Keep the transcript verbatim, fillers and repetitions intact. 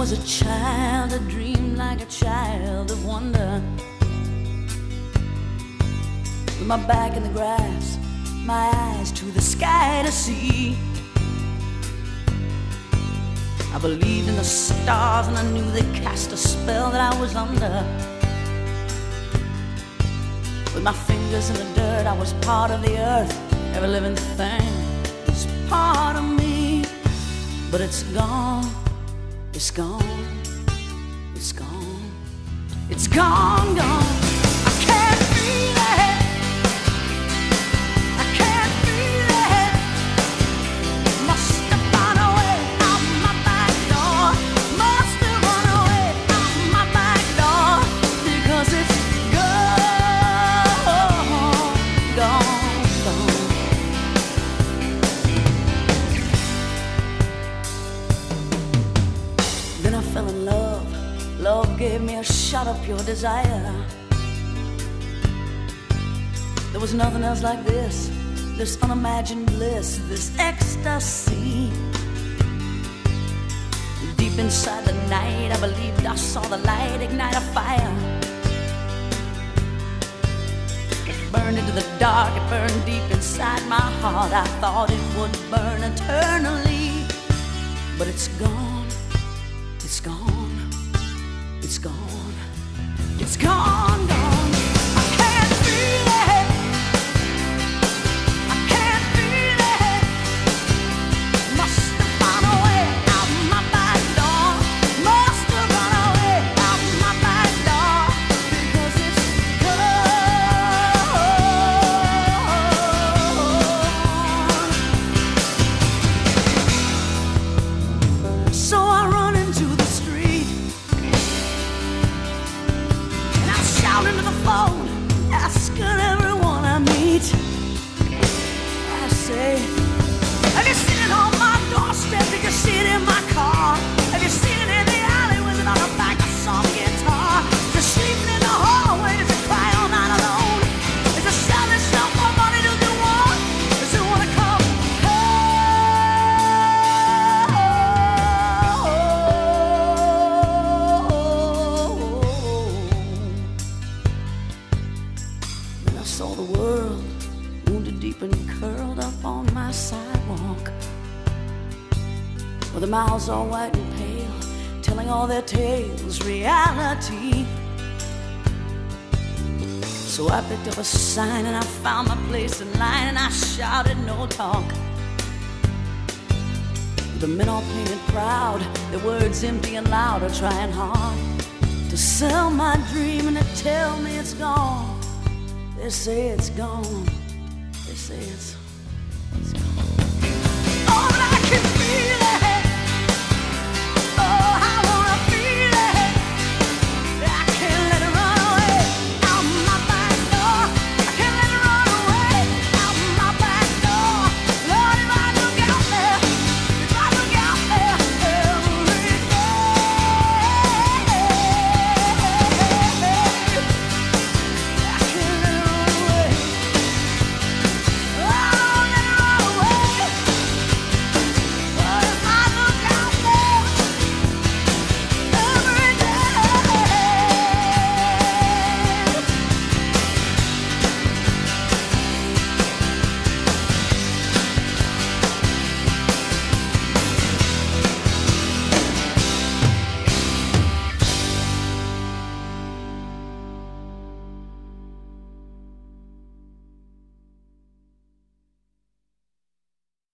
was a child, I dreamed like a child of wonder. With my back in the grass, my eyes to the sky to see. I believed in the stars and I knew they cast a spell that I was under. With my fingers in the dirt, I was part of the earth. Every living thing was part of me. But it's gone, it's gone, it's gone, it's gone, gone. I can't feel it, I can't feel it. Must have run away out my back door. Must have run away out my back door. Because it's gone, gone, gone. Then I fell in love. Love gave me a shot of pure desire. There was nothing else like this, this unimagined bliss, this ecstasy. Deep inside the night, I believed I saw the light ignite a fire. It burned into the dark, it burned deep inside my heart. I thought it would burn eternally, but it's gone, it's gone, it's gone, it's gone, gone. I can't feel it, I can't feel it. Must have run away out my back door. Must have run away out my back door. Because it's gone. So I run into the street and I shout into the phone, asking everyone I meet. I say, have you seen it on my doorstep? Did you see it in my car? Have you seen it in the alley with it on the back of some guitar? Is it sleeping in the hallway? Does it cry all night alone? Is it selling itself for money? Does it want? Does it want to come home? Then I saw the world, wounded deep and curled up on my sidewalk, with their mouths all white and pale, telling all their tales reality. So I picked up a sign and I found my place in line and I shouted no talk. The men all painted proud, their words empty and loud, are trying hard to sell my dream and to tell me it's gone. They say it's gone, they say it's, it's gone. Oh, but I can